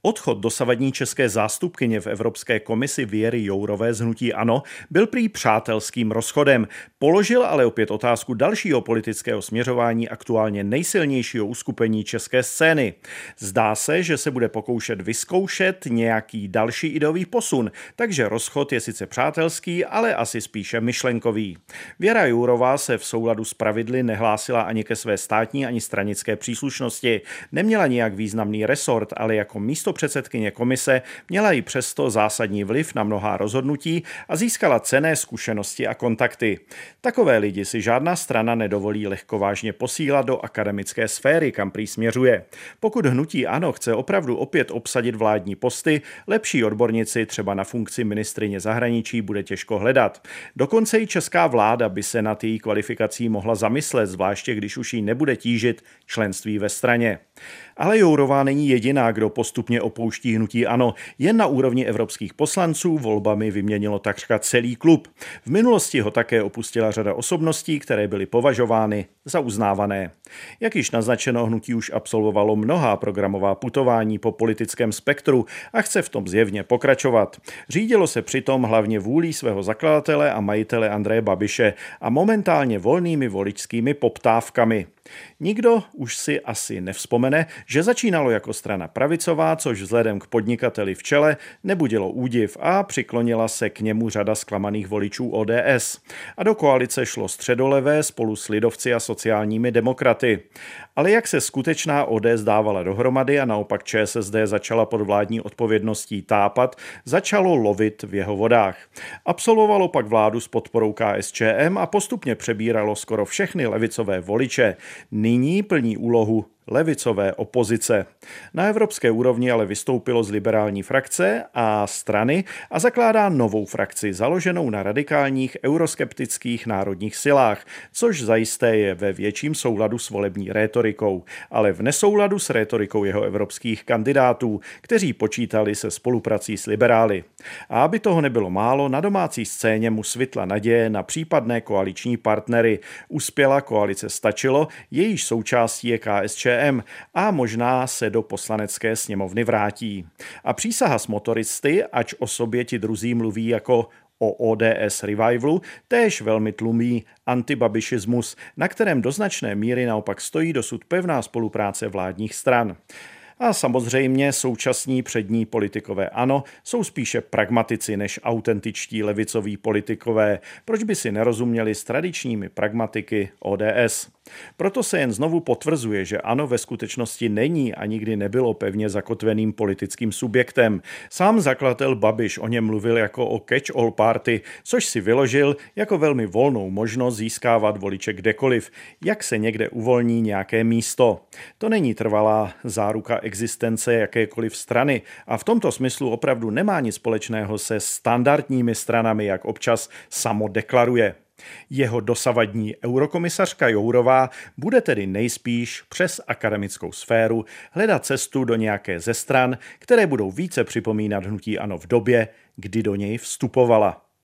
Odchod dosavadní české zástupkyně v Evropské komisi Věry Jourové z hnutí ANO byl prý přátelským rozchodem. Položil ale opět otázku dalšího politického směřování aktuálně nejsilnějšího uskupení české scény. Zdá se, že se bude pokoušet vyzkoušet nějaký další ideový posun, takže rozchod je sice přátelský, ale asi spíše myšlenkový. Věra Jourová se v souladu s pravidly nehlásila ani ke své státní, ani stranické příslušnosti. Neměla nijak významný resort, ale jako místopředsedkyně komise měla i přesto zásadní vliv na mnohá rozhodnutí a získala cenné zkušenosti a kontakty. Takové lidi si žádná strana nedovolí lehkovážně posílat do akademické sféry, kam prý směřuje. Pokud hnutí ANO chce opravdu opět obsadit vládní posty, lepší odbornici třeba na funkci ministryně zahraničí bude těžko hledat. Dokonce i česká vláda by se nad její kvalifikací mohla zamyslet, zvláště když už jí nebude tížit členství ve straně. Ale Jourová není jediná, kdo postupně opouští hnutí ANO. Jen na úrovni evropských poslanců volbami vyměnilo takřka celý klub. V minulosti ho také opustila řada osobností, které byly považovány za uznávané. Jak již naznačeno, hnutí už absolvovalo mnohá programová putování po politickém spektru a chce v tom zjevně pokračovat. Řídilo se přitom hlavně vůlí svého zakladatele a majitele Andreje Babiše a momentálně volnými voličskými poptávkami. Nikdo už si asi nevzpomene, že začínalo jako strana pravicová, což vzhledem k podnikateli v čele nebudilo údiv a přiklonila se k němu řada zklamaných voličů ODS. A do koalice šlo středolevé spolu s lidovci a sociálními demokraty. Ale jak se skutečná ODS dávala dohromady a naopak ČSSD začala pod vládní odpovědností tápat, začalo lovit v jeho vodách. Absolvovalo pak vládu s podporou KSČM a postupně přebíralo skoro všechny levicové voliče. Nyní plní úlohu levicové opozice. Na evropské úrovni ale vystoupilo z liberální frakce a strany a zakládá novou frakci založenou na radikálních euroskeptických národních silách, což zajisté je ve větším souladu s volební rétorikou, ale v nesouladu s rétorikou jeho evropských kandidátů, kteří počítali se spoluprací s liberály. A aby toho nebylo málo, na domácí scéně mu svitla naděje na případné koaliční partnery. Uspěla koalice Stačilo, jejíž součástí je KSČM, a možná se do poslanecké sněmovny vrátí. A přísaha s motoristy, ač o sobě ti druzí mluví jako o ODS revivalu, též velmi tlumí antibabišismus, na kterém do značné míry naopak stojí dosud pevná spolupráce vládních stran. A samozřejmě současní přední politikové ANO jsou spíše pragmatici než autentičtí levicoví politikové, proč by si nerozuměli s tradičními pragmatiky ODS. Proto se jen znovu potvrzuje, že ANO ve skutečnosti není a nikdy nebylo pevně zakotveným politickým subjektem. Sám zakladatel Babiš o něm mluvil jako o catch-all party, což si vyložil jako velmi volnou možnost získávat voliče kdekoliv, jak se někde uvolní nějaké místo. To není trvalá záruka existence jakékoliv strany a v tomto smyslu opravdu nemá nic společného se standardními stranami, jak občas samo deklaruje. Jeho dosavadní eurokomisařka Jourová bude tedy nejspíš přes akademickou sféru hledat cestu do nějaké ze stran, které budou více připomínat hnutí ANO v době, kdy do něj vstupovala.